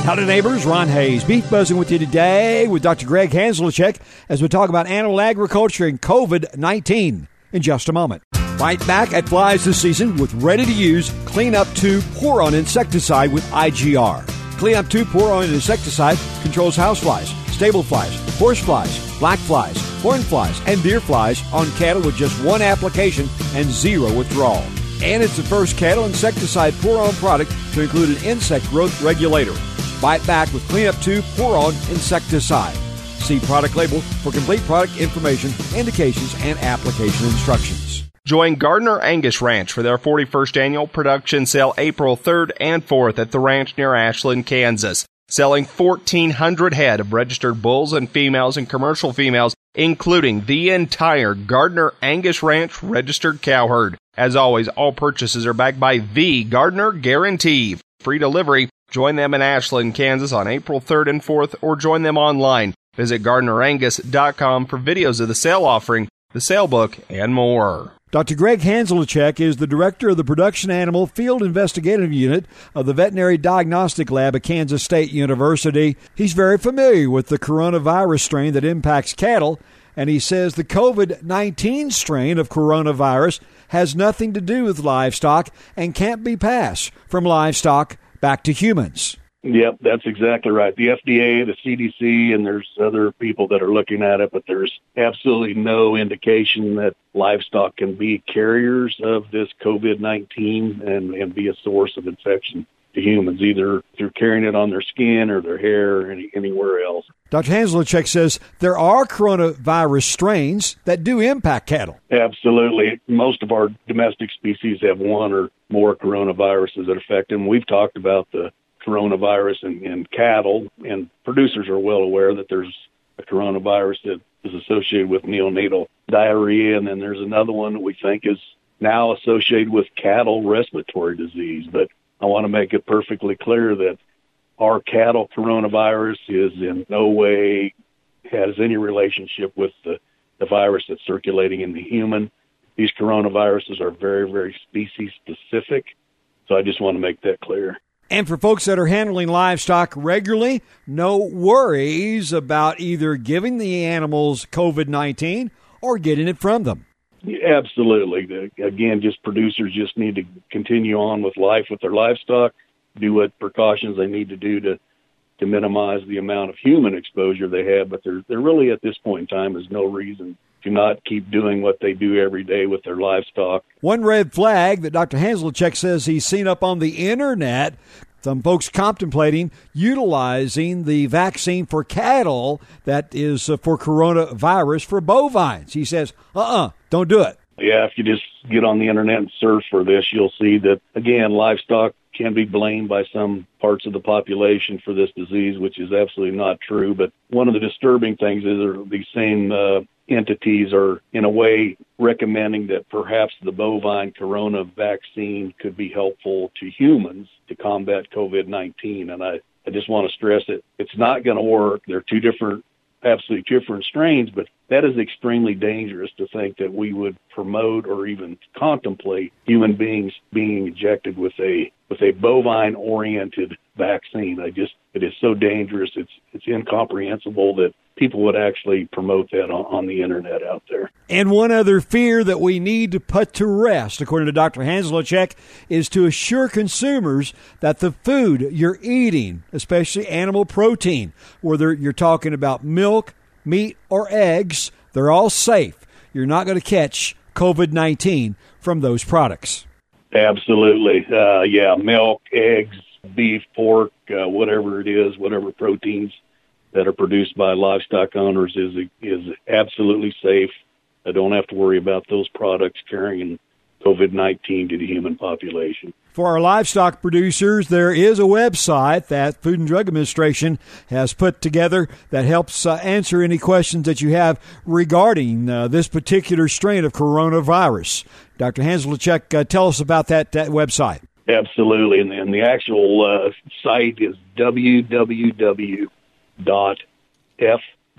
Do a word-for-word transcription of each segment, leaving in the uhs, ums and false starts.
Howdy neighbors, Ron Hayes, Beef Buzzing with you today with Doctor Greg Hanselchek as we talk about animal agriculture and COVID nineteen in just a moment. Fight back at flies this season with ready-to-use Clean Up two Pour-On insecticide with I G R. Clean Up two Pour-On insecticide controls houseflies, stable flies, horseflies, black flies, horn flies, and deer flies on cattle with just one application and zero withdrawal. And it's the first cattle insecticide pour-on product to include an insect growth regulator. Fight back with Clean Up two Pour-On insecticide. See product label for complete product information, indications, and application instructions. Join Gardner Angus Ranch for their forty-first annual production sale April third and fourth at the ranch near Ashland, Kansas. Selling fourteen hundred head of registered bulls and females and commercial females, including the entire Gardner Angus Ranch registered cow herd. As always, all purchases are backed by the Gardner Guarantee. Free delivery. Join them in Ashland, Kansas on April third and fourth, or join them online. Visit Gardner Angus dot com for videos of the sale offering, the sale book, and more. Doctor Greg Hanselchek is the director of the Production Animal Field Investigative Unit of the Veterinary Diagnostic Lab at Kansas State University. He's very familiar with the coronavirus strain that impacts cattle, and he says the COVID nineteen strain of coronavirus has nothing to do with livestock and can't be passed from livestock back to humans. Yep, that's exactly right. The F D A, the C D C, and there's other people that are looking at it, but there's absolutely no indication that livestock can be carriers of this COVID nineteen and, and be a source of infection to humans, either through carrying it on their skin or their hair or any, anywhere else. Doctor Hanselchek says there are coronavirus strains that do impact cattle. Absolutely. Most of our domestic species have one or more coronaviruses that affect them. We've talked about the coronavirus in, in cattle, and producers are well aware that there's a coronavirus that is associated with neonatal diarrhea, and then there's another one that we think is now associated with cattle respiratory disease. But I want to make it perfectly clear that our cattle coronavirus is in no way has any relationship with the, the virus that's circulating in the human. These coronaviruses are very, very species specific, so I just want to make that clear. And for folks that are handling livestock regularly, no worries about either giving the animals COVID nineteen or getting it from them. Absolutely. Again, just producers just need to continue on with life with their livestock, do what precautions they need to do to, to minimize the amount of human exposure they have. But there, there really, at this point in time, is no reason to not keep doing what they do every day with their livestock. One red flag that Doctor Hanselchek says he's seen up on the internet, some folks contemplating utilizing the vaccine for cattle that is uh, for coronavirus for bovines. He says, uh-uh, don't do it. Yeah, if you just get on the internet and search for this, you'll see that, again, livestock can be blamed by some parts of the population for this disease, which is absolutely not true. But one of the disturbing things is that these same uh, entities are, in a way, recommending that perhaps the bovine corona vaccine could be helpful to humans to combat COVID nineteen. And I, I just want to stress that it's not going to work. They're two different, absolutely different strains, but that is extremely dangerous to think that we would promote or even contemplate human beings being injected with a with a bovine-oriented vaccine. I just, it is so dangerous. It's it's incomprehensible that people would actually promote that on, on the internet out there. And one other fear that we need to put to rest, according to Doctor Hanselchek, is to assure consumers that the food you're eating, especially animal protein, whether you're talking about milk, meat, or eggs, they're all safe. You're not going to catch COVID nineteen from those products. Absolutely. Uh, yeah, milk, eggs, beef, pork, uh, whatever it is, whatever proteins that are produced by livestock owners is is absolutely safe. I don't have to worry about those products carrying COVID nineteen to the human population. For our livestock producers, there is a website that Food and Drug Administration has put together that helps uh, answer any questions that you have regarding uh, this particular strain of coronavirus. Doctor Hanselchek, uh, tell us about that, that website. Absolutely, and, and the actual uh, site is w w w dot f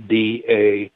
d a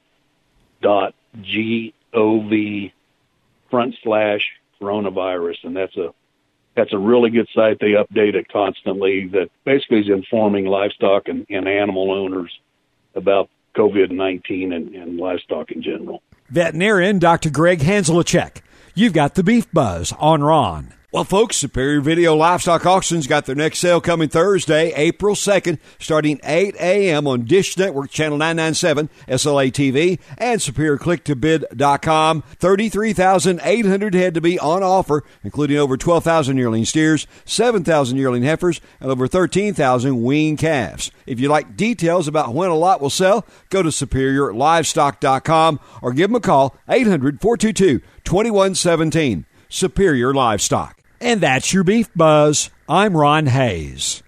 dot gov front slash coronavirus, and that's a That's a really good site. They update it constantly. That basically is informing livestock and, and animal owners about COVID nineteen and, and livestock in general. Veterinarian Doctor Greg Hanzlachek. You've got the Beef Buzz on Ron. Well, folks, Superior Video Livestock Auctions got their next sale coming Thursday, April second, starting eight a.m. on Dish Network, Channel nine ninety-seven, S L A T V, and superior click to bid dot com. thirty-three thousand eight hundred head to be on offer, including over twelve thousand yearling steers, seven thousand yearling heifers, and over thirteen thousand weaned calves. If you'd like details about when a lot will sell, go to superior livestock dot com or give them a call, eight hundred, four two two, two one one seven. Superior Livestock. And that's your Beef Buzz. I'm Ron Hayes.